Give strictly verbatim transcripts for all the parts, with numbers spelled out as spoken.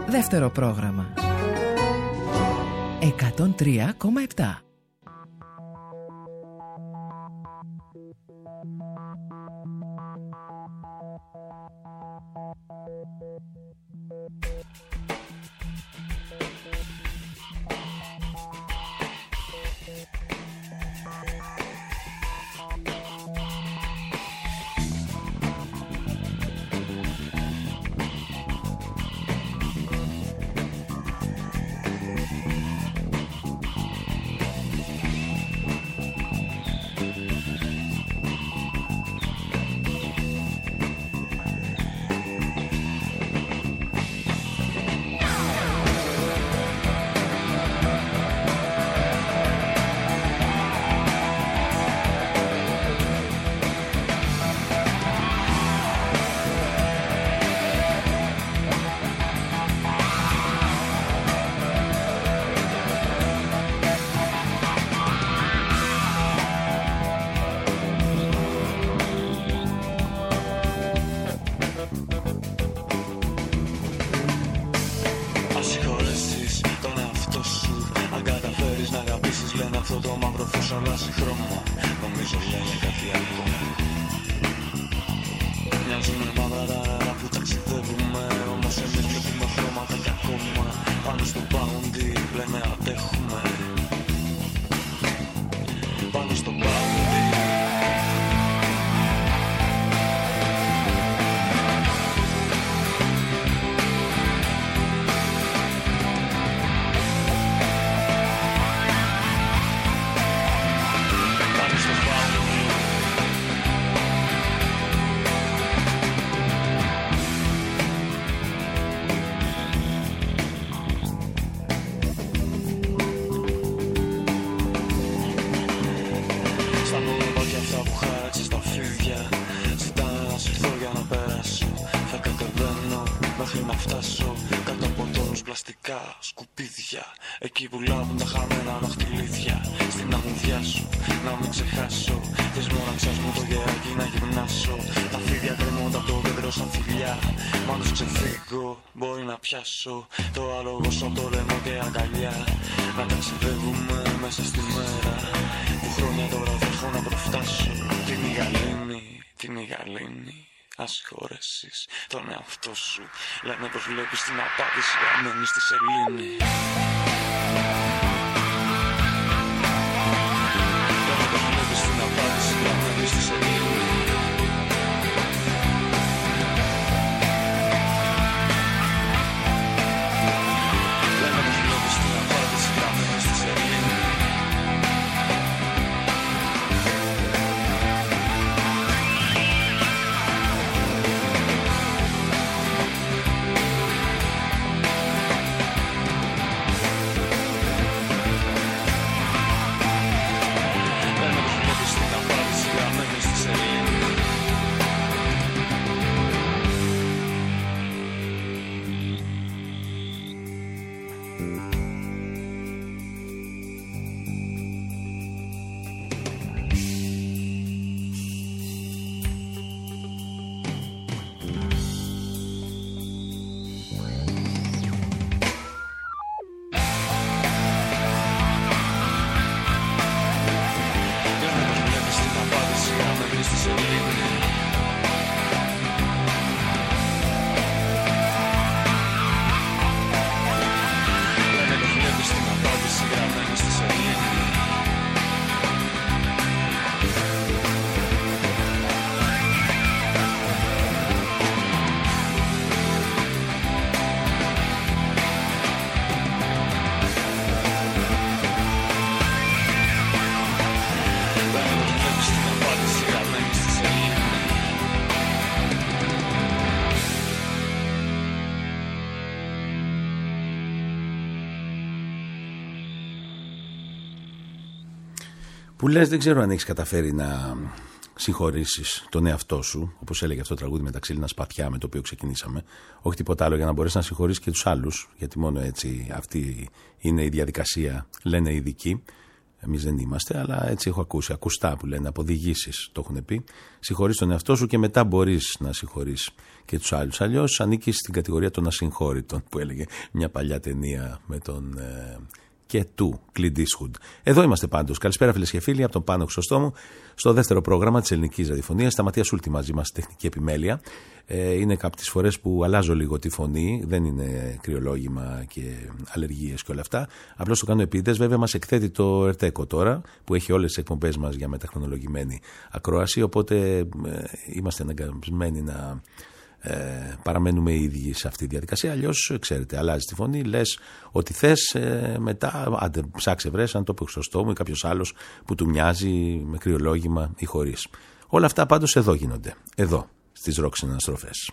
Δεύτερο πρόγραμμα εκατόν τρία κόμμα επτά. Σκουπίδια, εκεί που λάβουν τα χαμένα δαχτυλίδια. Στην αμμουδιά σου, να μην ξεχάσω. Θες μόναξας μου το γεράκι να γυμνάσω. Τα φίδια κρεμόνται από το δέντρο σαν φιλιά. Μα αν τους ξεφύγω, μπορεί να πιάσω. Το άλογο σαν το λαιμό και αγκαλιά. Να ταξιδεύουμε μέσα στη μέρα. Που χρόνια τώρα θα έχω να προφτάσω. Την Ιγαλήνη, την Ιγαλήνη. Ας συγχωρέσεις τον εαυτό σου. Λένε πως βλέπεις την απάντηση γραμμένη στη σελήνη. Λένε πως βλέπεις την απάντηση γραμμένη στη σελήνη. Λένε πως βλέπεις την απάντηση γραμμένη στη σελήνη. Που λες, δεν ξέρω αν έχεις καταφέρει να συγχωρήσεις τον εαυτό σου, όπως έλεγε αυτό το τραγούδι με τα ξύλινα σπαθιά με το οποίο ξεκινήσαμε. Όχι τίποτα άλλο, για να μπορέσεις να συγχωρήσεις και τους άλλους, γιατί μόνο έτσι αυτή είναι η διαδικασία, λένε οι ειδικοί. Εμείς δεν είμαστε, αλλά έτσι έχω ακούσει. Ακουστά που λένε, από διηγήσεις το έχουν πει. Συγχωρείς τον εαυτό σου και μετά μπορείς να συγχωρείς και τους άλλους. Αλλιώς ανήκεις στην κατηγορία των ασυγχώρητων, που έλεγε μια παλιά ταινία με τον ε, και του Clint Eastwood. Εδώ είμαστε πάντως. Καλησπέρα φίλες και φίλοι από τον Πάνο Χρυσοστόμου, στο δεύτερο πρόγραμμα της ελληνικής ραδιοφωνίας. Σταματία Σούλτη μαζί μας, τεχνική επιμέλεια. Ε, είναι κάποιες φορές που αλλάζω λίγο τη φωνή, δεν είναι κρυολόγημα και αλλεργίες και όλα αυτά. Απλώς το κάνω επίτηδες. Βέβαια, μας εκθέτει το ΕΡΤΕΚΟ τώρα, που έχει όλες τις εκπομπές μας για μεταχρονολογημένη ακρόαση. Οπότε ε, είμαστε αναγκασμένοι να ε, παραμένουμε οι ίδιοι σε αυτή τη διαδικασία. Αλλιώς, ξέρετε, αλλάζει τη φωνή, λες ότι θες, ε, μετά άντε, ψάξε βρες αν το πει σωστό μου ή κάποιος άλλος που του μοιάζει με κρυολόγημα ή χωρίς. Όλα αυτά πάντως εδώ γίνονται. Εδώ. Στις ροκ συναναστροφές.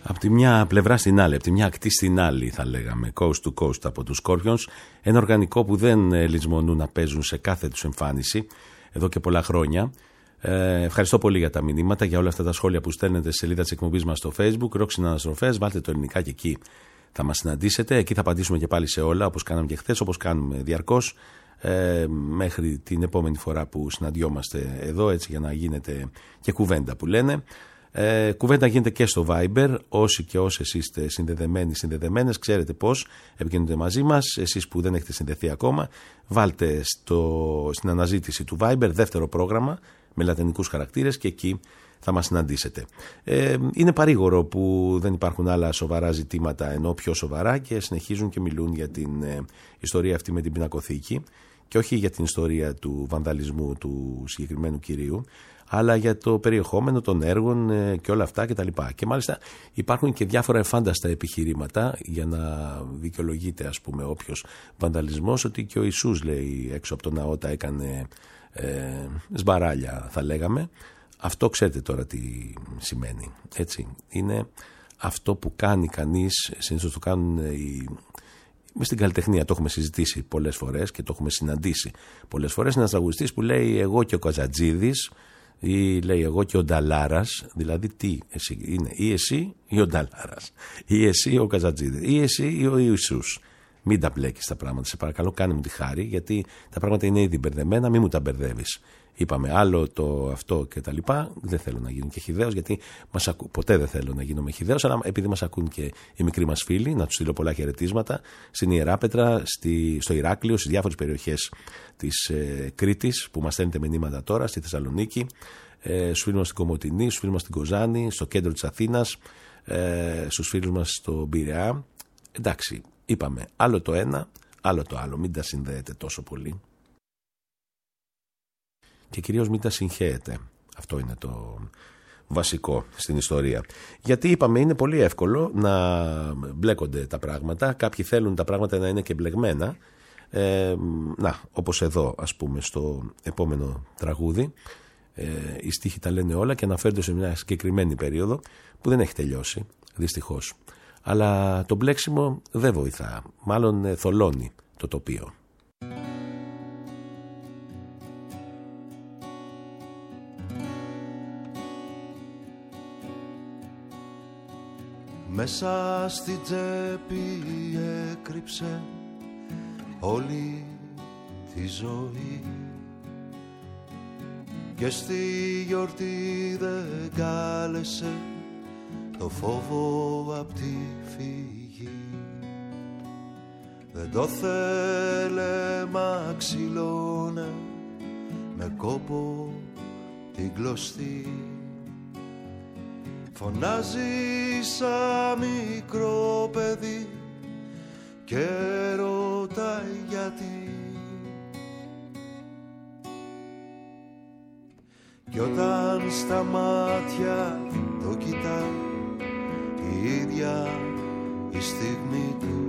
Από τη μια πλευρά στην άλλη, από τη μια ακτή στην άλλη θα λέγαμε, coast to coast από τους Scorpions, ένα οργανικό που δεν λησμονούν να παίζουν σε κάθε τους εμφάνιση εδώ και πολλά χρόνια. Ε, ευχαριστώ πολύ για τα μηνύματα, για όλα αυτά τα σχόλια που στέλνετε στη σελίδα της εκπομπής μας στο Facebook, Rock Συναναστροφές, βάλτε το ελληνικά και εκεί θα μας συναντήσετε, εκεί θα απαντήσουμε και πάλι σε όλα, όπως κάναμε και χθες, όπως κάνουμε διαρκώς, ε, μέχρι την επόμενη φορά που συναντιόμαστε εδώ, έτσι για να γίνεται και κουβέντα που λένε. Ε, κουβέντα γίνεται και στο Viber. Όσοι και όσες είστε συνδεδεμένοι, συνδεδεμένες, ξέρετε πώς επικοινωνείτε μαζί μας. Εσείς που δεν έχετε συνδεθεί ακόμα, βάλτε στο, στην αναζήτηση του Viber δεύτερο πρόγραμμα με λατινικούς χαρακτήρες και εκεί θα μας συναντήσετε. Ε, είναι παρήγορο που δεν υπάρχουν άλλα σοβαρά ζητήματα ενώ πιο σοβαρά και συνεχίζουν και μιλούν για την ε, ιστορία αυτή με την πινακοθήκη και όχι για την ιστορία του βανδαλισμού του συγκεκριμένου κυρίου, αλλά για το περιεχόμενο των έργων και όλα αυτά κτλ. Και, και μάλιστα υπάρχουν και διάφορα εφάνταστα επιχειρήματα για να δικαιολογείται, ας πούμε, όποιος βανδαλισμός, ότι και ο Ιησούς, λέει, έξω από τον ναό τα έκανε ε, σμπαράλια, θα λέγαμε. Αυτό ξέρετε τώρα τι σημαίνει, έτσι. Είναι αυτό που κάνει κανείς, συνήθως το κάνουν οι... Μες στην καλλιτεχνία το έχουμε συζητήσει πολλές φορές και το έχουμε συναντήσει πολλές φορές. Είναι ένας τραγουδιστής που λέει εγώ και ο Καζατζίδης, ή λέει εγώ και ο Νταλάρας, δηλαδή τι εσύ, είναι ή εσύ ή ο Νταλάρας, ή εσύ ή ο Καζατζίδης, ή εσύ ή ο Ιησούς. Μην τα μπλέκεις τα πράγματα, σε παρακαλώ, κάνε μου τη χάρη, γιατί τα πράγματα είναι ήδη μπερδεμένα, μην μου τα μπερδεύεις. Είπαμε άλλο το αυτό και τα λοιπά. Δεν θέλω να γίνω και χυδαίος, γιατί μας ακού... ποτέ δεν θέλω να γίνομαι χυδαίος, αλλά επειδή μας ακούν και οι μικροί μας φίλοι, να τους στείλω πολλά χαιρετίσματα στην Ιεράπετρα, στη... στο Ηράκλειο, στις διάφορες περιοχές της ε, Κρήτης που μας στέλνετε μηνύματα τώρα, στη Θεσσαλονίκη, ε, στους φίλους μας στην Κομοτηνή, στους φίλους μας στην Κοζάνη, στο κέντρο της Αθήνας, ε, στους φίλους μας στο Πειραιά. Εντάξει, είπαμε άλλο το ένα, άλλο το άλλο. Μην τα συνδέετε τόσο πολύ. Και κυρίως μην τα συγχαίετε. Αυτό είναι το βασικό στην ιστορία. Γιατί είπαμε είναι πολύ εύκολο να μπλέκονται τα πράγματα. Κάποιοι θέλουν τα πράγματα να είναι και μπλεγμένα. Ε, να, όπως εδώ ας πούμε στο επόμενο τραγούδι. Ε, οι στίχοι τα λένε όλα και αναφέρονται σε μια συγκεκριμένη περίοδο που δεν έχει τελειώσει, δυστυχώς. Αλλά το μπλέξιμο δεν βοηθά. Μάλλον θολώνει το τοπίο. Μέσα στη τσέπη έκρυψε όλη τη ζωή και στη γιορτή δεν κάλεσε το φόβο απ' τη φυγή. Δεν το θέλε μα ξυλώνε με κόπο την κλωστή. Φωνάζει σαν μικρό παιδί και ρωτάει γιατί. Κι όταν στα μάτια το κοιτά η ίδια η στιγμή του,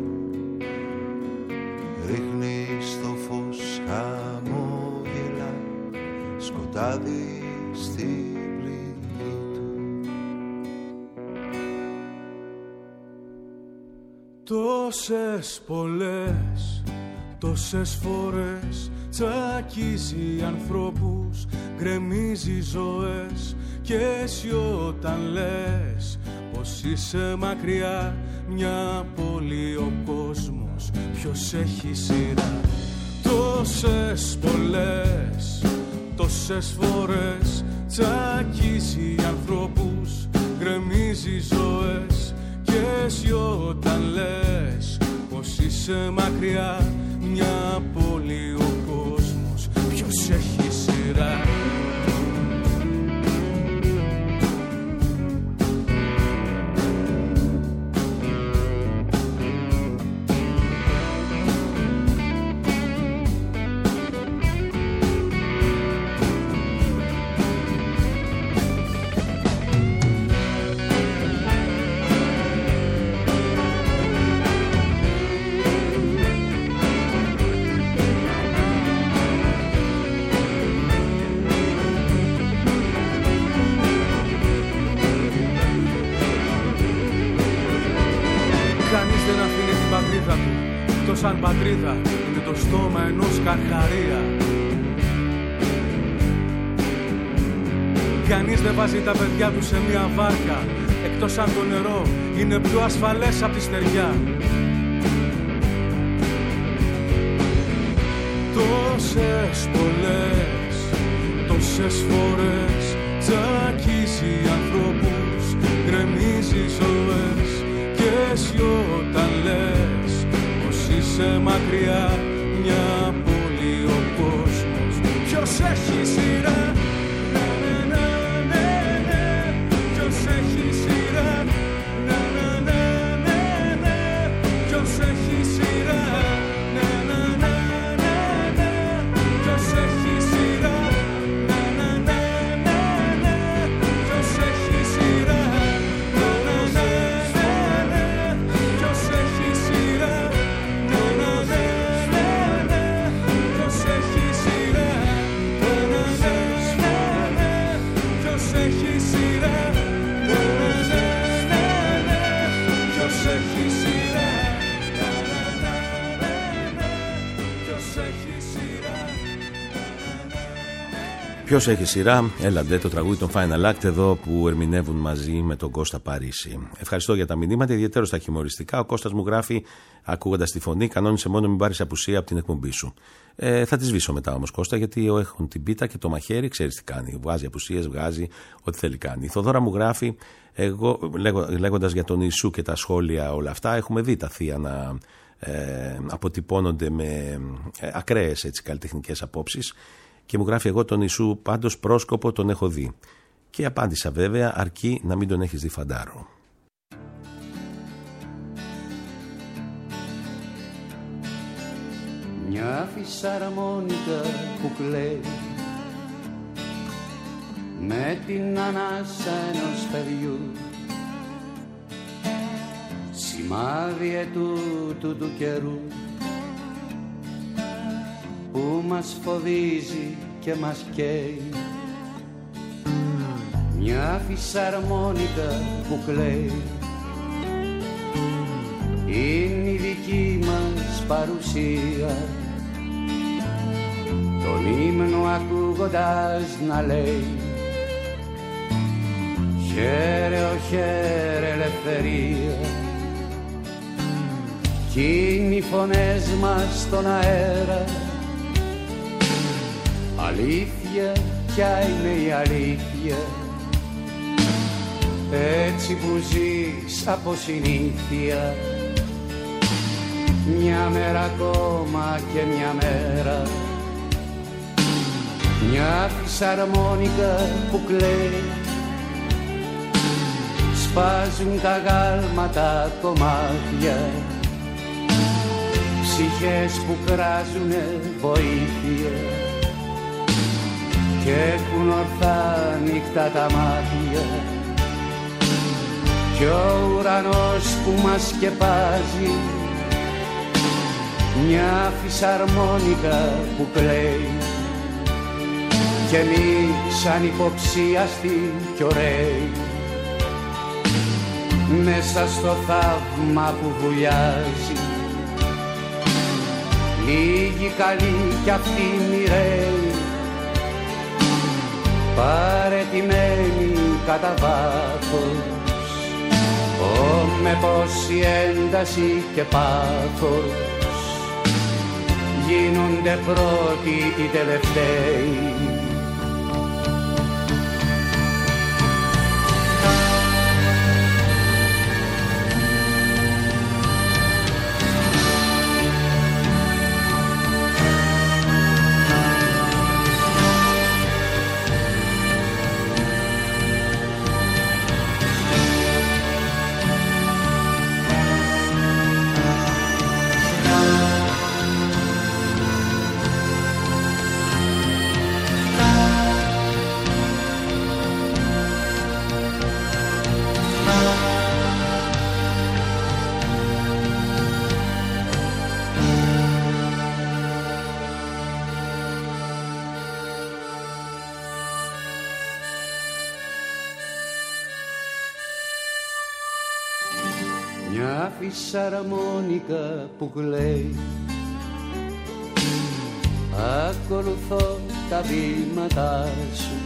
ρίχνει στο φως χαμόγελα σκοτάδι στη τόσες πολλές, τόσες φορές τσακίζει ανθρώπους, γκρεμίζει ζωές και εσύ όταν λες πως είσαι μακριά μια πόλη ο κόσμος ποιος έχει σειρά. Τόσες πολλές, τόσες φορές τσακίζει ανθρώπους, γκρεμίζει ζωές και εσύ όταν λες πως είσαι μακριά μια πόλη ο κόσμος ποιος έχει σειρά. πατρίδα είναι το στόμα ενός καρχαρία. Κανείς δεν βάζει τα παιδιά του σε μια βάρκα, εκτός αν το νερό είναι πιο ασφαλές απ' τη στεριά. Τόσες πολλές, τόσες φορές τσακίζει ανθρώπους, γκρεμίζει ζωές. Και εσύ όταν λες πως είσαι μακριά, μια πόλη ο κόσμος, ποιος έχει σειρά? Ναι, ναι, ναι, ναι, ναι. Ποιος έχει σειρά? Ναι, ναι, ναι, ναι, ναι. Ποιος έχει σειρά? Ναι, ναι, ναι, ναι, ναι. Ποιος έχει σειρά? Ναι, ναι, ναι, ναι, ναι. Ποιος έχει σειρά? Ναι, ναι, ναι, ναι, ναι. Ποιος έχει σειρά? Ναι, ναι, ναι, ναι, ναι. Ποιος έχει σειρά? Ναι, ναι, ναι, ναι, ναι. Ποιος έχει σειρά? Ναι, ναι, ναι, ναι, ναι. Ποιος έχει σειρά? Ναι, ναι, ναι, ναι, ναι. Ποιος έχει σειρά? Ποιος έχει σειρά? Έλαντε, το τραγούδι των Final Act εδώ που ερμηνεύουν μαζί με τον Κώστα Παρίσι. Ευχαριστώ για τα μηνύματα, ιδιαίτερα στα χιουμοριστικά. Ο Κώστας μου γράφει, ακούγοντας τη φωνή, κανόνισε μόνο μην πάρεις απουσία από την εκπομπή σου. Ε, θα τη σβήσω μετά όμως, Κώστα, γιατί έχουν την πίτα και το μαχαίρι, ξέρεις τι κάνει. Βγάζει απουσίες, βγάζει ό,τι θέλει κάνει. Η Θοδώρα μου γράφει, εγώ λέγω, λέγοντας για τον Ιησού και τα σχόλια όλα αυτά, έχουμε δει τα θεία να ε, αποτυπώνονται με ε, ακραίες έτσι, καλλιτεχνικές απόψεις. Και μου γράφει, εγώ τον Ιησού πάντως πρόσκοπο τον έχω δει. Και απάντησα βέβαια, αρκεί να μην τον έχεις δει φαντάρο. Μια φυσαρμόνικα που κλαίει με την ανάσα ενός παιδιού, σημάδι ετούτου του καιρού που μας φοβίζει και μας καίει. Μια φυσαρμόνικα που κλαίει είναι η δική μας παρουσία, τον ύμνο ακούγοντας να λέει χαίρε ο χαίρε ελευθερία. Κι είναι οι φωνές μας στον αέρα, αλήθεια, ποια είναι η αλήθεια, έτσι που ζεις από συνήθεια. Μια μέρα ακόμα και μια μέρα, μια φυσαρμόνικα που κλαίει, σπάζουν τα γάλματα κομμάτια, ψυχές που κράζουνε βοήθεια και έχουν ορθά νύχτα τα μάτια. Κι ο ουρανός που μας σκεπάζει, μια φυσαρμόνικα που κλαίει, και εμείς ανυποψίαστοι κι ωραίοι μέσα στο θαύμα που βουλιάζει. Λίγοι καλοί κι αυτοί μοιραίοι, παρετημένοι κατά βάθος, ω με πόση ένταση και πάθος γίνονται πρώτοι οι τελευταίοι. Μια φυσαρμόνικα που κλαίει ακολουθώ τα βήματά σου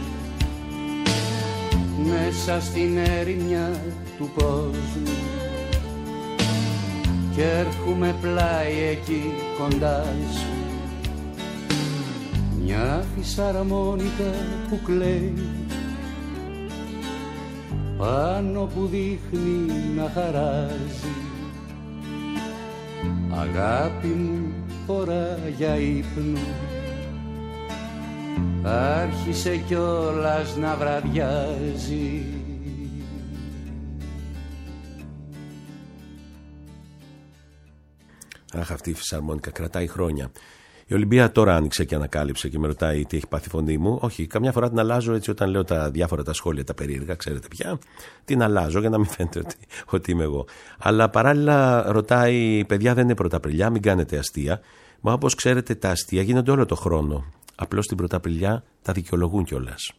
μέσα στην ερημιά του κόσμου κι έρχομαι πλάι εκεί κοντά σου, μια φυσαρμόνικα που κλαίει πάνω που δείχνει να χαράζει. Αγάπη μου, ώρα για ύπνο, άρχισε κιόλας να βραδιάζει. Αχ, αυτή η φυσαρμόνικα κρατάει χρόνια. Η Ολυμπία τώρα άνοιξε και ανακάλυψε και με ρωτάει τι έχει πάθει η φωνή μου. Όχι, καμιά φορά την αλλάζω έτσι όταν λέω τα διάφορα τα σχόλια, τα περίεργα, ξέρετε πια. Την αλλάζω για να μην φαίνεται ότι, ότι είμαι εγώ. Αλλά παράλληλα ρωτάει, παιδιά, δεν είναι Πρωταπριλιά, μην κάνετε αστεία. Μα όπως ξέρετε, τα αστεία γίνονται όλο το χρόνο. Απλώς την Πρωταπριλιά τα δικαιολογούν κιόλας.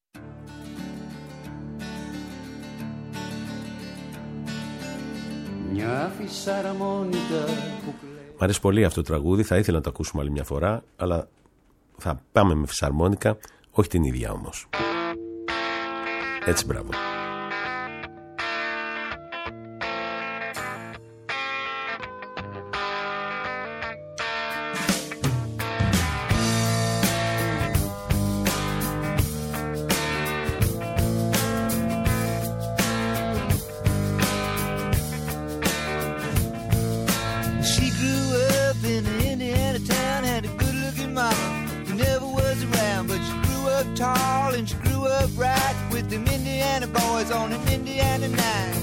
Μια φυσαρμόνικα που κλαίει. Μ' αρέσει πολύ αυτό το τραγούδι, θα ήθελα να το ακούσουμε άλλη μια φορά, αλλά θα πάμε με φυσαρμόνικα, όχι την ίδια όμως. Έτσι, μπράβο. Tall and she grew up right with them Indiana boys on an Indiana night.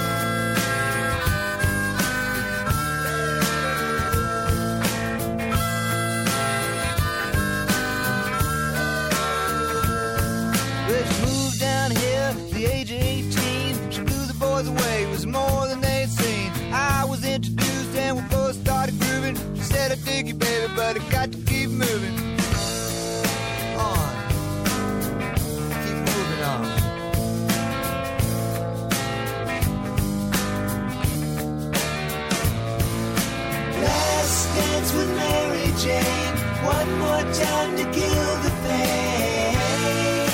But she moved down here at the age of eighteen. She blew the boys away, it was more than they'd seen. I was introduced and we both started grooving. She said, I dig you, baby, but I got to keep moving. Dance with Mary Jane, one more time to kill the pain.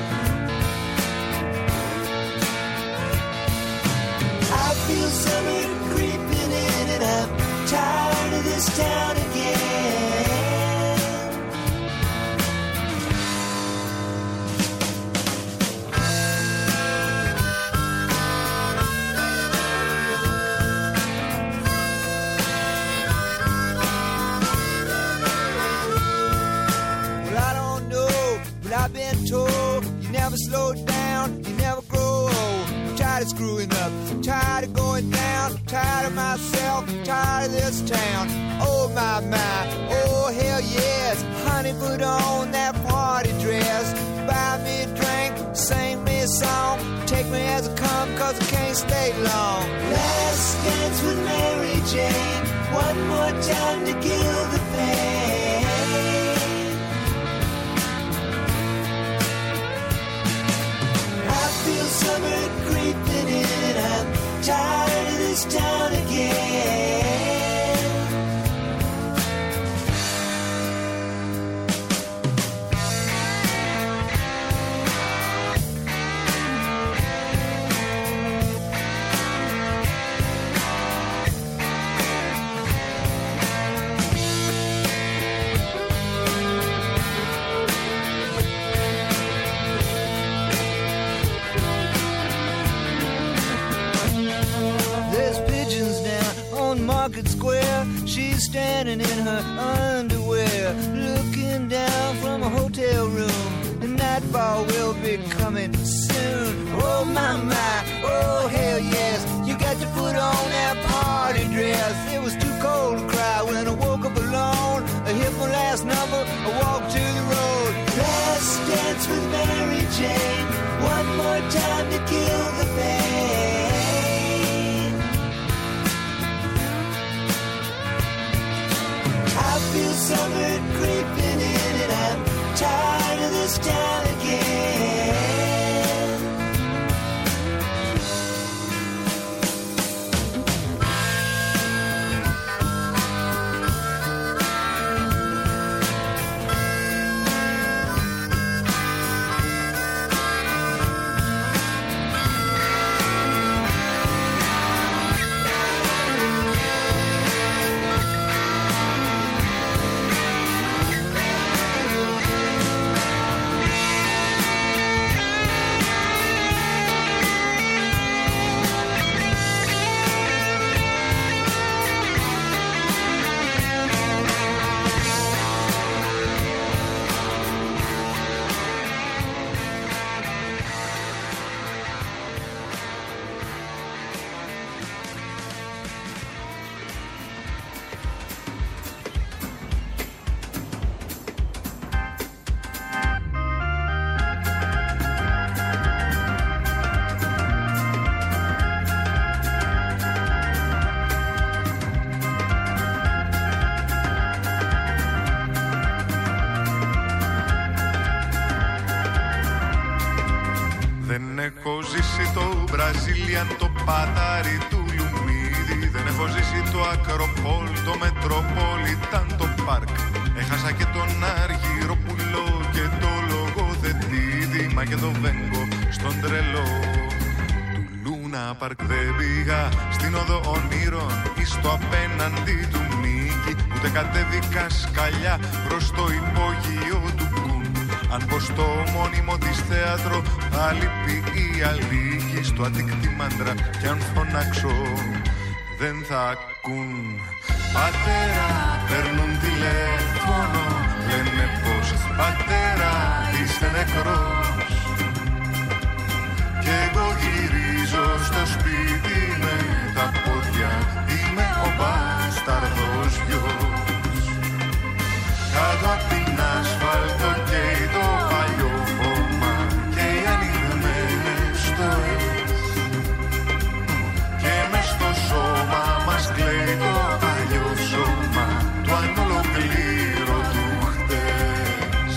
I feel summer creeping in and I'm tired of this town again. I've been told you never slow down, you never grow old. I'm tired of screwing up, I'm tired of going down, I'm tired of myself, I'm tired of this town. Oh my, my, oh hell yes. Honey, put on that party dress, buy me a drink, sing me a song, take me as I come cause I can't stay long. Last dance with Mary Jane, one more time to kill the pain. Feel summer creeping in, I'm tired of this town again. Market Square, she's standing in her underwear, looking down from a hotel room. The nightfall will be coming soon. Oh my, my, oh hell yes. You got to put on that party dress. It was too cold to cry when I woke up alone. I hit my last number, I walked to the road. Last dance with Mary Jane, one more time to kill the pain. I feel summer creeping in and I'm tired of this town again. έχω ζήσει το Brazilian, το πατάρι του Λουμίδι. Δεν έχω ζήσει το Ακροπόλ, το Metropolitan, το Park. Έχασα και τον Αργυροπουλό και το Λογοθετίδη, μα και το Βέγκο στον τρελό του Λούνα Παρκ. Δεν πήγα στην οδό ονείρων ή στο απέναντι του Μίκη, ούτε κατέβηκα σκαλιά προς το υπόγειο του Κουν. Αν πω στο μόνιμο της θέατρο, θα λείπει η αλήκη. Στο Αττικ μάντρα κι αν φωνάξω δεν θα ακούν. Πατέρα, παίρνουν τηλέφωνο, λένε πως πατέρα είστε νεκρός. Κι εγώ γυρίζω στο σπίτι με τα πόδια, είμαι ο μπασταρδός γιος. Κάτω απ' την ασφάλτο καίει το παλιό χώμα και οι ανοιγμένες στοές. Και μες στο σώμα μας κλαίει το παλιό σώμα του ανολοκλήρωτου χτες.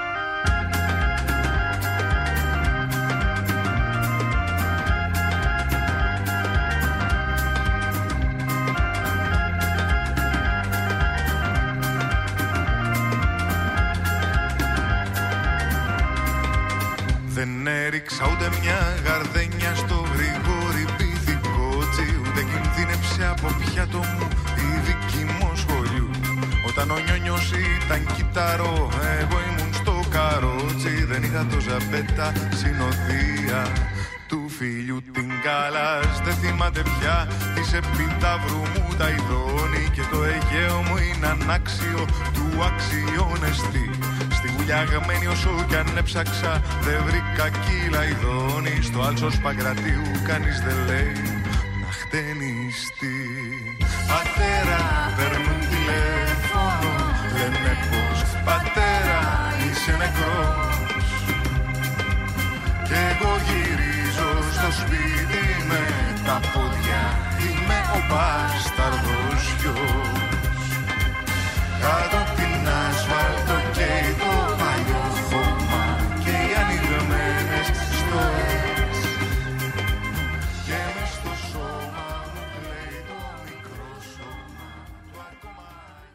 Δεν έριξα ούτε μια γαρδένια στο Γρηγόρι Πυθικότσι, ούτε κινδύνεψε από πιάτο μου η δική μου σχολείου. Όταν ο Νιόνιος ήταν κυταρό, εγώ ήμουν στο καρότσι. Δεν είχα το ζαμπέτα συνοδεία του φίλιου την Καλάς. Δεν θυμάται πια της Επιταύρου μου τα ειδώνει, και το Αιγαίο μου είναι ανάξιο του αξιώνεστη. Στη γουλιαγμένη όσο κι αν έψαξα, δεν βρήκα κύλα ειδώνει. Στο Άλσος Παγκρατίου κανείς δεν λέει να χτενιστεί. Πατέρα, παίρνουν τηλέφωνο, λένε πως πατέρα είσαι νεκρός. Κι εγώ γυρίζω στο σπίτι με τα πόδια, είμαι ο μπασταρδός γιος. Κάτω απ' την ασφάλτο καίει το παλιό χώμα και οι ανοιγμένες στοές. Και μες στο σώμα μου κλαίει το μικρό σώμα του ακόμα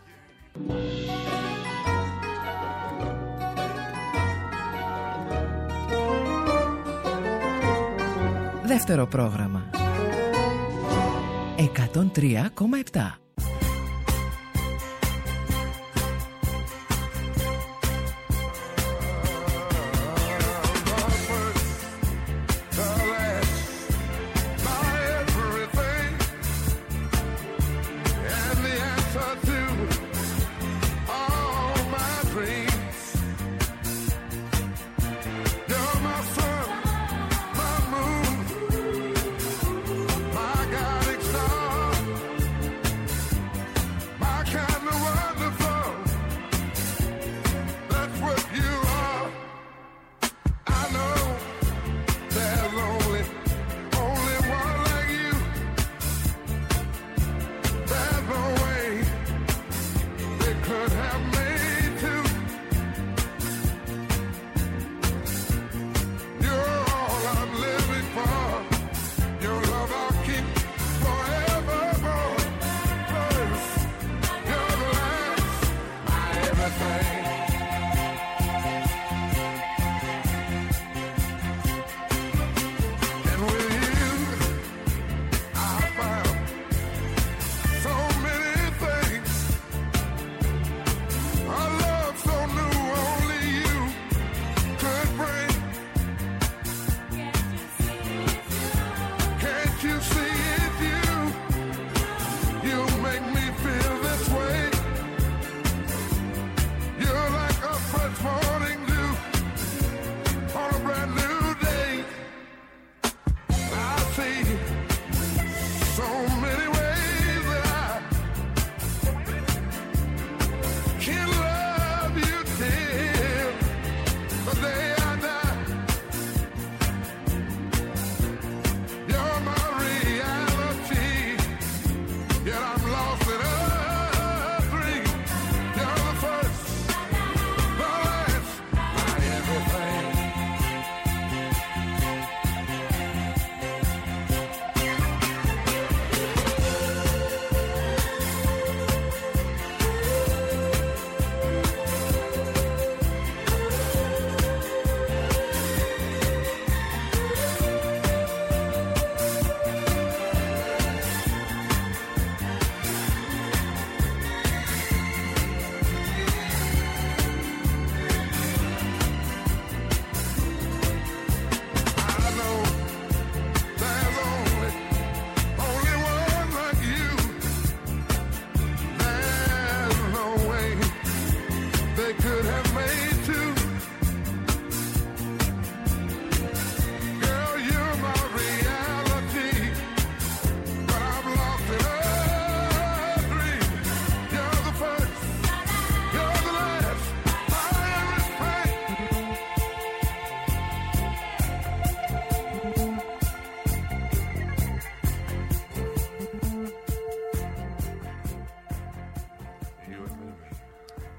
γεννή. Δεύτερο πρόγραμμα εκατόν τρία κόμμα επτά.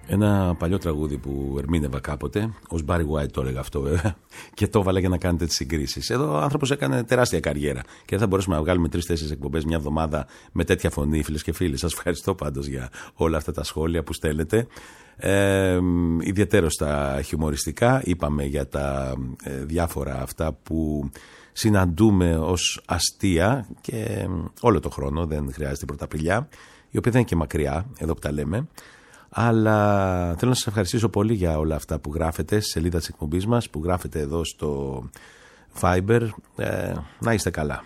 Ένα παλιό τραγούδι που ερμήνευα κάποτε, ως Barry White το έλεγα αυτό βέβαια, και το έβαλα για να κάνετε τις συγκρίσεις. Εδώ ο άνθρωπος έκανε τεράστια καριέρα και δεν θα μπορέσουμε να βγάλουμε τρεις-τέσσερις εκπομπές μια εβδομάδα με τέτοια φωνή, φίλες και φίλοι. Σας ευχαριστώ πάντως για όλα αυτά τα σχόλια που στέλνετε. Ε, ιδιαίτερα στα χιουμοριστικά, είπαμε για τα ε, διάφορα αυτά που συναντούμε ως αστεία και όλο το χρόνο, δεν χρειάζεται πρωταπριλιά, η οποία δεν είναι και μακριά, εδώ που τα λέμε. Αλλά θέλω να σας ευχαριστήσω πολύ για όλα αυτά που γράφετε στη σελίδα της εκπομπής μας, που γράφετε εδώ στο Viber. Ε, να είστε καλά.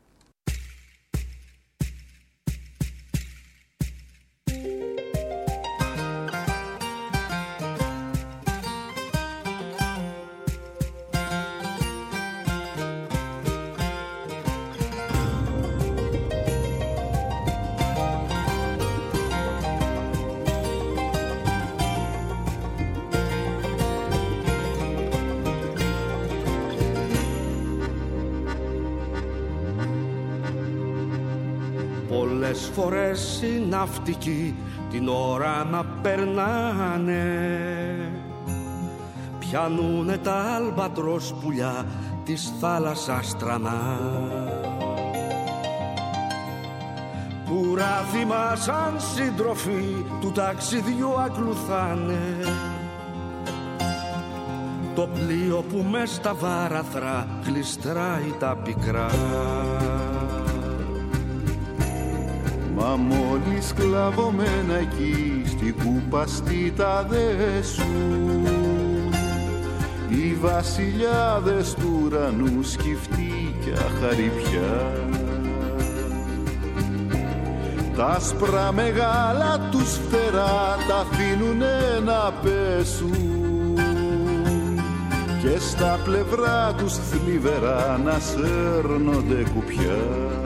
Πολλές φορές οι ναυτικοί την ώρα να περνάνε, πιανούνε τα αλμπατρός πουλιά της θάλασσας τρανά, που ράθιμα σαν σύντροφοι του ταξιδιού ακολουθάνε το πλοίο που μες στα βάραθρα γλιστράει τα πικρά. Μα μόλις κλαβωμένα εκεί στην κούπα στη ταδέσου, οι βασιλιάδες του ουρανού σκυφτίκια χαριπιά, τα άσπρα μεγάλα τους φτερά τα αφήνουνε να πέσουν και στα πλευρά τους θλιβερά να σέρνονται κουπιά.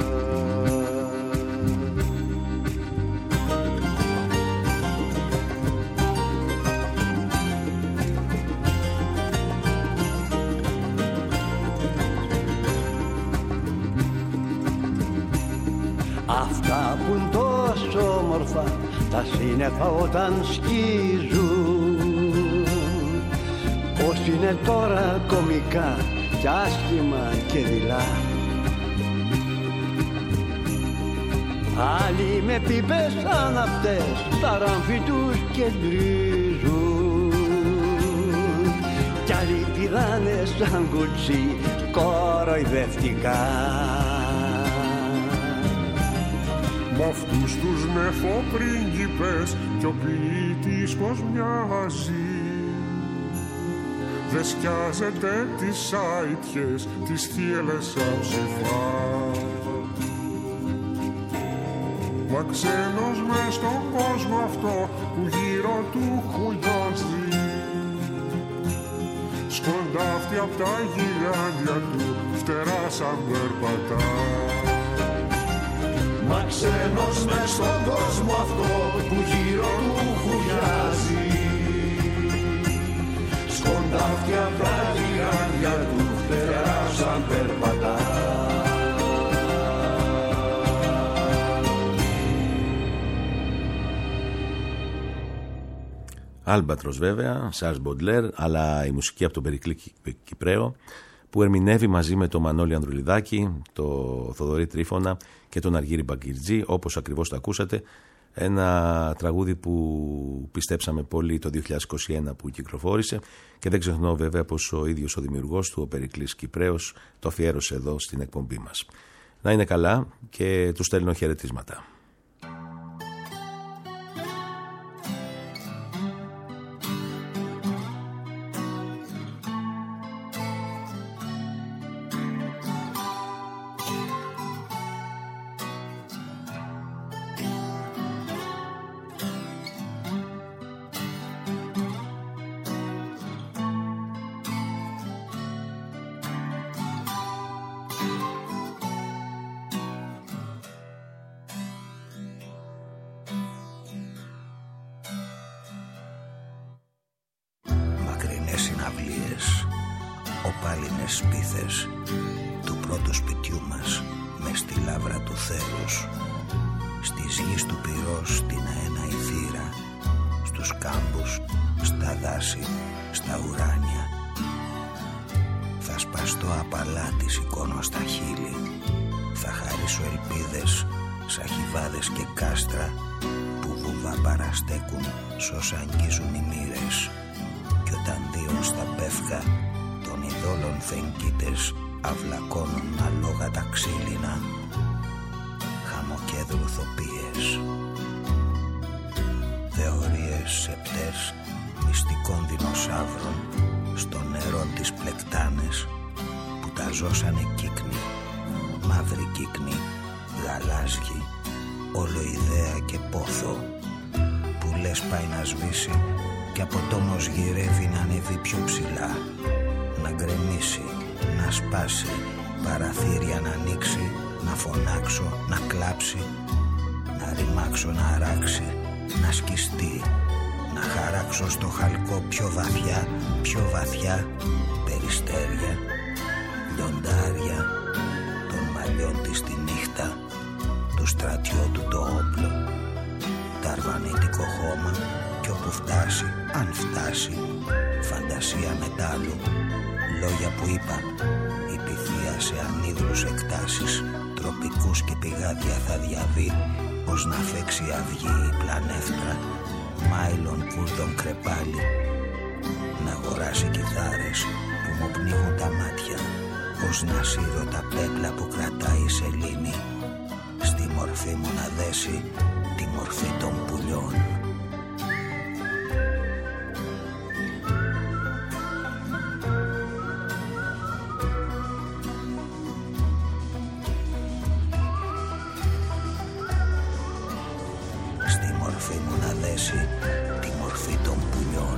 Αυτά που είναι τόσο όμορφα τα σύννεφα όταν σκίζουν, πως είναι τώρα κωμικά κι άσχημα και δειλά. Άλλοι με πίπες σαν αυτές τα ράμφη τους κεντρίζουν, κι άλλοι πηδάνε σαν κουτσί κοροϊδευτικά. Μ' αυτούς τους νεφοπρίγκιπες κι ο ποιητής πως μοιάζει, δε σκιάζεται τις άιτιες, τις θύελες σαν ψηφά. Μα ξένος μες στον κόσμο αυτό που γύρω του χουλιάζει, σκοντάφτει απ' τα γιγάντια του φτερά σαν περπατά. Μα ξένος μες στον κόσμο αυτό που γύρω του χουλιάζει, σκοντάφτει απ' τα γιγάντια του φτερά σαν περπατά. Άλμπατρος βέβαια, Σάρλς Μποντλέρ, αλλά η μουσική από τον Περικλή Κυπραίο, που ερμηνεύει μαζί με τον Μανώλη Ανδρουλιδάκη, τον Θοδωρή Τρίφωνα και τον Αργύρη Μπαγκυρτζή, όπως ακριβώς το ακούσατε, ένα τραγούδι που πιστέψαμε πολύ το δύο χιλιάδες είκοσι ένα που κυκλοφόρησε, και δεν ξεχνώ βέβαια πως ο ίδιος ο δημιουργός του, ο Περικλής Κυπραίος, το αφιέρωσε εδώ στην εκπομπή μας. Να είναι καλά και του στέλνω χαιρετίσματα. Οπάλινες σπίθες του πρώτου σπιτιού μας μες στη λάβρα του θέρους, στις γης του πυρός την αέναη θύρα, στους κάμπους, στα δάση, στα ουράνια. Θα σπαστώ απαλά τη σηκώνω στα χείλη. Θα χαρίσω ελπίδες, σαχιβάδες και κάστρα που βουβά παραστέκουν σ' όσα αγγίζουν οι μοίρες. Κι όταν δύο στα πεύκα των ειδόλων φεγγίτες αυλακώνουν αλόγα τα ξύλινα, χαμοκέδρου θοπίες, θεωρίες σεπτές μυστικών δεινοσαύρων στο νερό της πλεκτάνες που τα ζώσανε κύκνοι, μαύροι κύκνοι, γαλάζιοι, όλο ιδέα και πόθο, που λες πάει να σβήσει και από τόμος γυρεύει να ανεβεί πιο ψηλά, να γκρεμίσει, να σπάσει, παραθύρια να ανοίξει, να φωνάξω, να κλάψει, να ρημάξω, να αράξει, να σκιστεί, να χαράξω στο χαλκό πιο βαθιά, πιο βαθιά, περιστέρια, λιοντάρια των μαλλιών της τη νύχτα, του στρατιώτου το όπλο, ταρβανίτικο χώμα, κι όπου φτάσει, αν φτάσει, φαντασία μετάλλου, λόγια που είπα, η πυθία σε ανίδρους εκτάσεις, τροπικούς και πηγάδια θα διαβεί, πως να φέξει αυγή η πλανεύτρα, μάιλον κούρδων κρεπάλι, να αγοράσει κιθάρες που μου πνίγουν τα μάτια, πως να σύρω τα πέπλα που κρατάει η σελήνη, στη μορφή μου να δέσει τη μορφή των πουλιών. Στη μορφή μου να δέσει τη μορφή των πουλιών.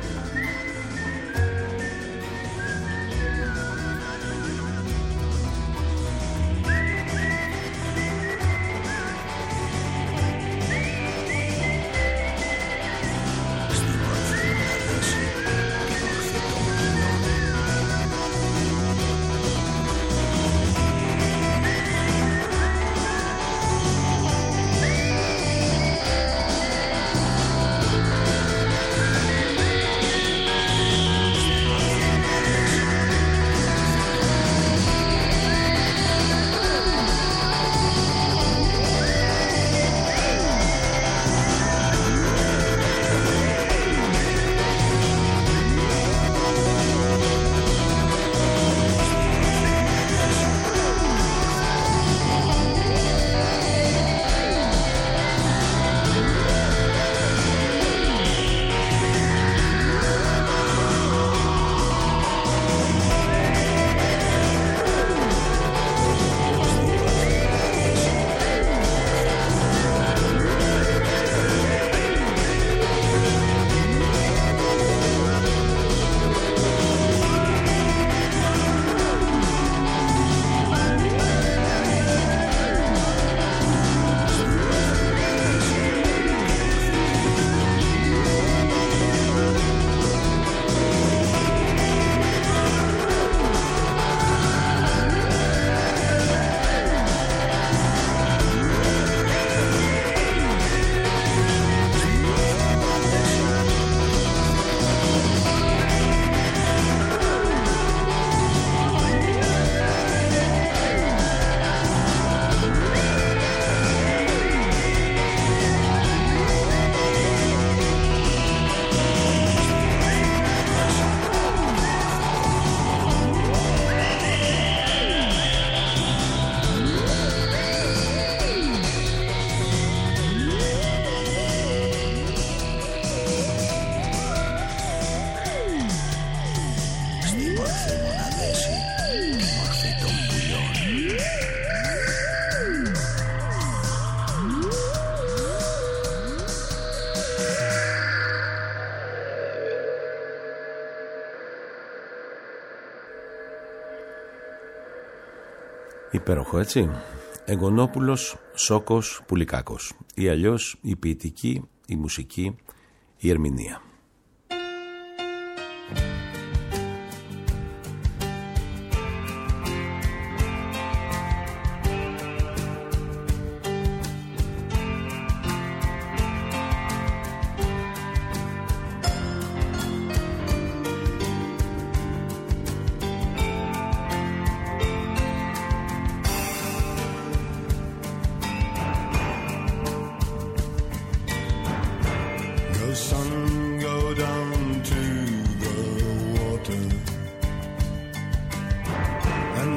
Υπέροχο, έτσι. Εγγονόπουλος, Σόκος, Πουλικάκος. Ή αλλιώς η ποιητική, η μουσική, η ερμηνεία.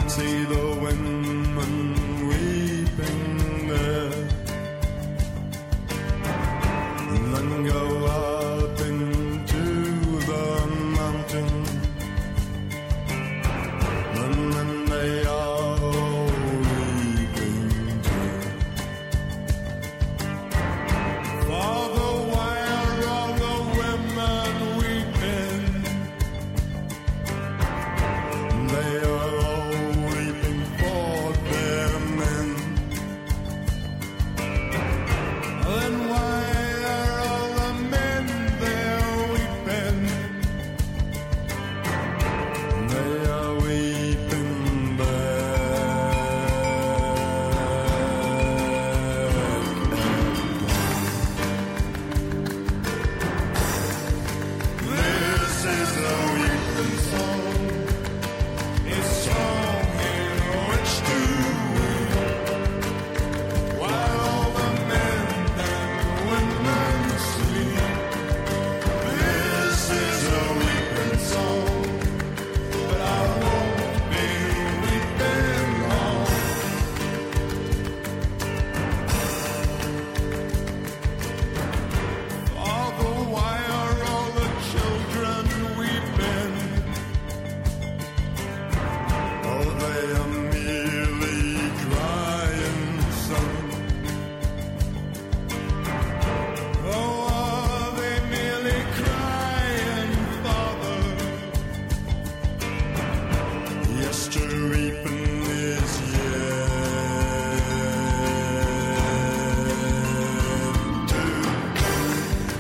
see the women weeping there, and then go up into the mountain, and then they are all weeping too. Father, why are all the women weeping? They are all weeping for their men. Then why are all the men there weeping? They are weeping This is a weeping song, a song in which to weep, while all the men and women sleep. This is a weeping song, but I won't be weeping long. Father, why are all the children weeping? Oh, they are merely crying, son. Oh, are they merely crying, Father? Yes, to weeping is yet to come.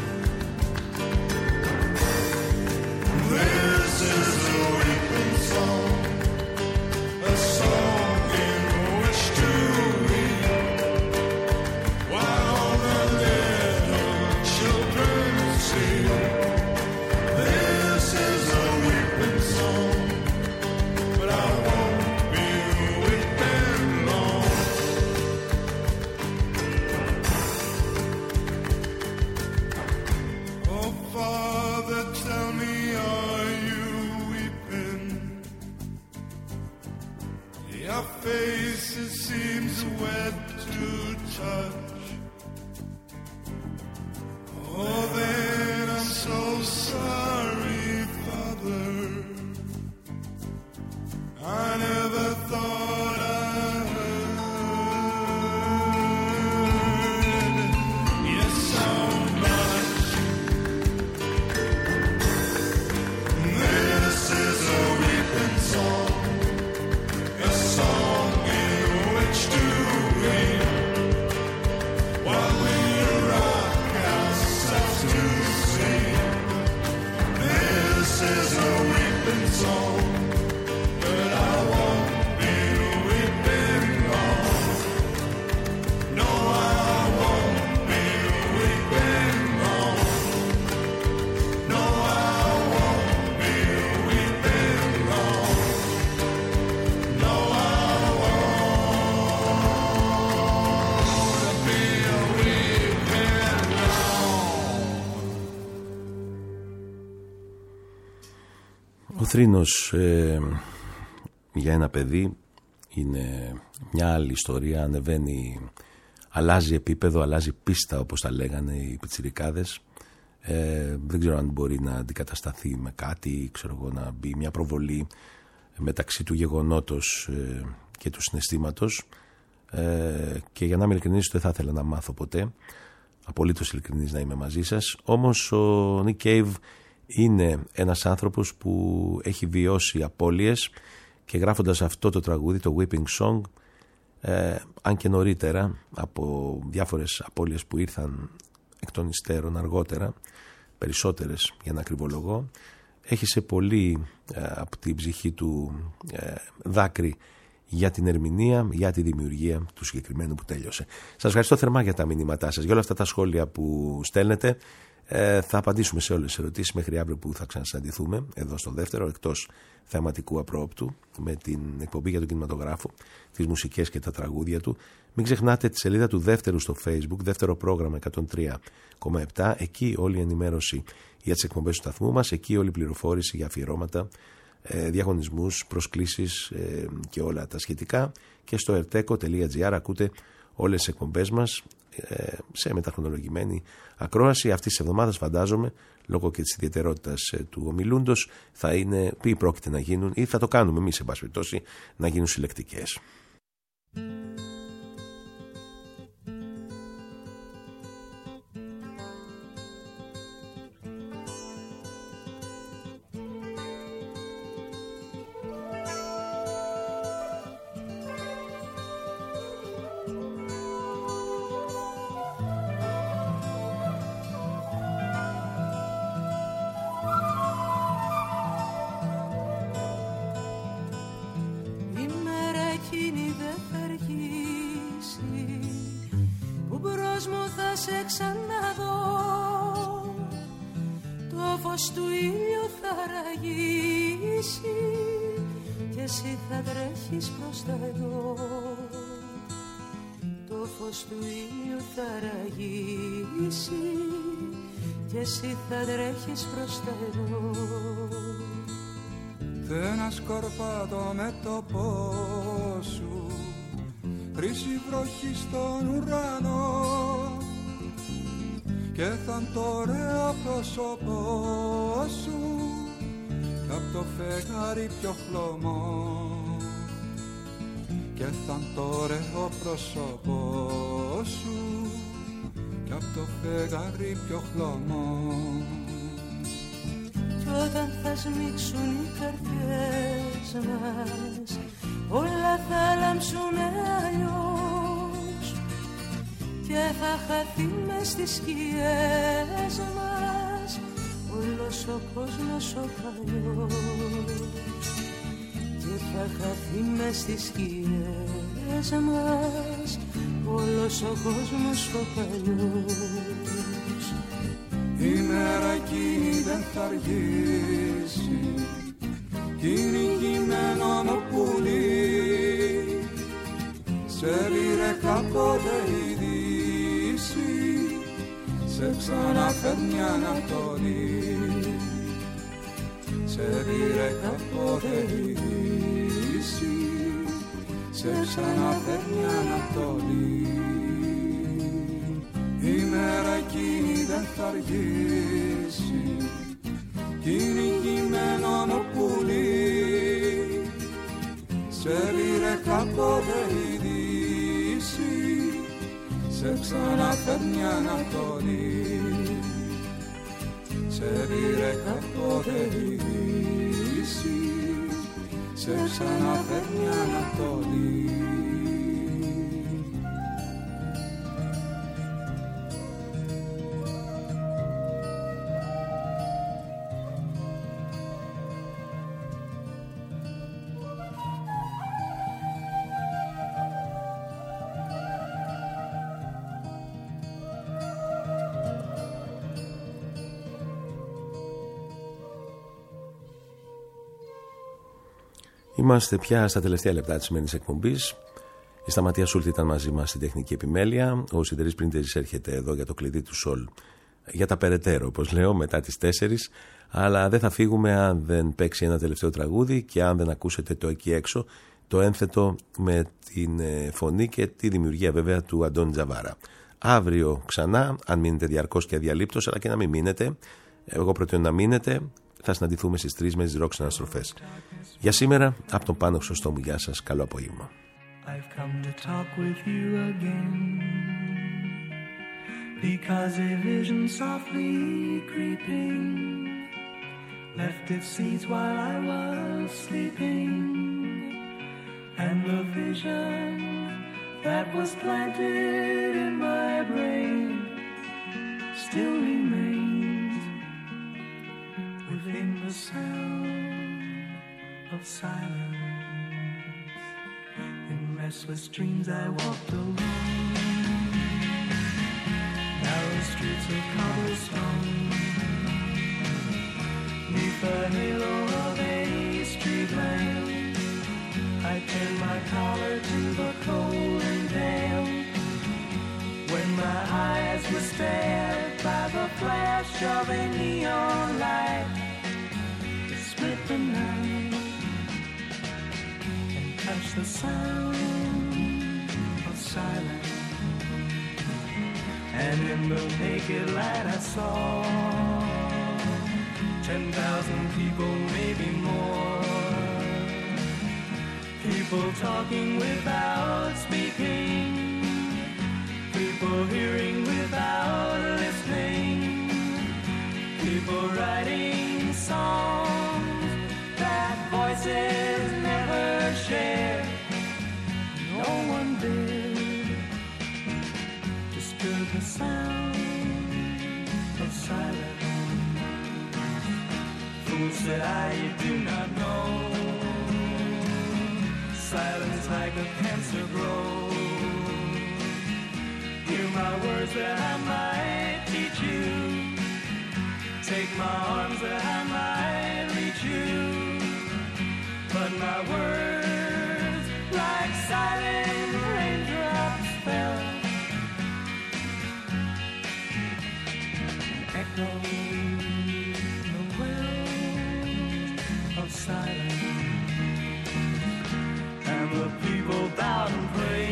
This is a weeping song, a song in which to weep, while all the little children sleep. This is a weeping song, but I won't be weeping long. Oh, Father, tell me, are you weeping? Your face, it seems wet to touch. Oh, then I'm so sorry, Father. I never thought I heard you so much. This is a weeping song, a song in which to weep, while we rock ourselves to sleep. This is a weeping song, but I won't be weeping long. No, I won't be weeping long. No, I won't be weeping long. No, I won't be weeping long. Ο θρήνος ε, για ένα παιδί είναι μια άλλη ιστορία, ανεβαίνει, αλλάζει επίπεδο, αλλάζει πίστα όπως τα λέγανε οι πιτσιρικάδες. Ε, δεν ξέρω αν μπορεί να αντικατασταθεί με κάτι, ξέρω εγώ, να μπει μια προβολή μεταξύ του γεγονότος ε, και του συναισθήματος. Ε, και για να είμαι ειλικρινής, δεν θα ήθελα να μάθω ποτέ, απολύτως ειλικρινής να είμαι μαζί σας. Όμως ο Nick Cave είναι ένας άνθρωπος που έχει βιώσει απώλειες και γράφοντας αυτό το τραγούδι, το Weeping Song, ε, αν και νωρίτερα από διάφορες απώλειες που ήρθαν εκ των υστέρων αργότερα, περισσότερες για να ακριβολογώ, έχει σε πολύ ε, από την ψυχή του ε, δάκρυ για την ερμηνεία, για τη δημιουργία του συγκεκριμένου που τέλειωσε. Σας ευχαριστώ θερμά για τα μηνύματά σας, για όλα αυτά τα σχόλια που στέλνετε. Ε, θα απαντήσουμε σε όλες τις ερωτήσεις μέχρι αύριο που θα ξανασυναντηθούμε εδώ στο δεύτερο, εκτός θεματικού απρόοπτου, με την εκπομπή για τον κινηματογράφο, τις μουσικές και τα τραγούδια του. Μην ξεχνάτε τη σελίδα του δεύτερου στο Facebook, δεύτερο πρόγραμμα εκατόν τρία κόμμα επτά. Εκεί όλη η ενημέρωση για τις εκπομπές του σταθμού μας, εκεί όλη η πληροφόρηση για αφιερώματα ε, διαγωνισμούς, προσκλήσεις ε, και όλα τα σχετικά. Και στο ερτέκο τελεία τζι άρ ακούτε όλες τις εκπομπές μας ε, σε μεταχρονολογημένη ακρόαση. Αυτής της εβδομάδας, φαντάζομαι, λόγω και της ιδιαιτερότητας ε, του ομιλούντος, θα είναι ποιοι πρόκειται να γίνουν, ή θα το κάνουμε εμείς, εν πάση περιπτώσει, να γίνουν συλλεκτικές. Θα τρέχεις προς τα εδώ. Δεν ασκορπάτω με το πόσο σου, χρυσή βροχή στον ουρανό, και θα είναι το ωραίο πρόσωπό σου κι απ' το φεγγάρι πιο χλωμό, και θα είναι το ωραίο πρόσωπό σου κι απ' το φεγγάρι πιο χλωμό. Κι όταν θα σμίξουν οι καρδιές μας, όλα θα λάμψουνε αλλιώς, και θα χαθεί μες στις σκιές μας όλος ο κόσμος ο παλιός, και θα χαθεί μες στις σκιές μας όλος ο κόσμος ο παλιός. Η μέρα εκείνη δεν θα αργήσει, κυνηγημένο μου πουλί, σε πήρε κάποτε η Δύση, σε ξαναφέρνει Ανατολή, σε πήρε κάποτε η Δύση, σε ξαναφέρνει Ανατολή. Η μέρα εκείνη δεν θα αργήσει, κυνηγημένο μου πουλί, σε πήρε κάποτε η Δύση, σε ξαναφέρνει Ανατολή, σε πήρε κάποτε η Δύση, σε ξαναφέρνει Ανατολή. Είμαστε πια στα τελευταία λεπτά της σημερινής εκπομπής. Η Σταματία Σούλτη ήταν μαζί μας στην τεχνική επιμέλεια. Ο Σιντερής Πρίντερης έρχεται εδώ για το κλειδί του Σολ, για τα περαιτέρω, όπως λέω, μετά τις τέσσερις. Αλλά δεν θα φύγουμε αν δεν παίξει ένα τελευταίο τραγούδι και αν δεν ακούσετε το εκεί έξω, το ένθετο με την φωνή και τη δημιουργία βέβαια του Αντώνη Τζαβάρα. Αύριο ξανά, αν μείνετε διαρκώς και αδιαλείπτως, αλλά και να μην μείνετε, εγώ προτείνω να μείνετε. Θα συναντηθούμε στις τρεις με τις ροκ αναστροφές. Για σήμερα, από τον Πάνο Χρυσοστό μου, γεια σας, καλό απόγευμα. I've come to talk with you again, because a vision softly creeping left its seeds while I was sleeping, and the vision that was planted in my brain still remains within the sound of silence. In restless dreams I walked alone, narrow streets of cobblestone, neath the halo of a street lamp. I turned my collar to the cold and damp, when my eyes were stabbed by the flash of a neon light to split the night. hush the sound of silence. And in the naked light I saw ten thousand people, maybe more. People talking without speaking, people hearing without listening, people writing songs that voices never share. No one did disturb the sound of silence. Fool said I, you do not know. Silence like a cancer grows. Hear my words that I might teach you. Take my arms that I might reach you. But my words like silent raindrops fell, echoing the well of silence. And the people bowed and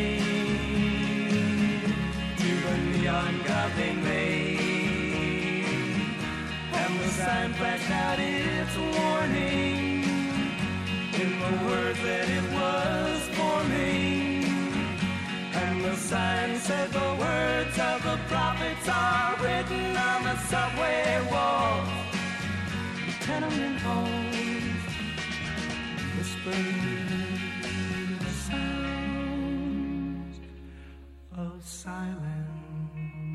prayed to the neon god they made. And the sign flashed out its warning in the words that it was forming. And the sign said the words of the prophets are written on the subway walls, the tenement halls, whispering of silence.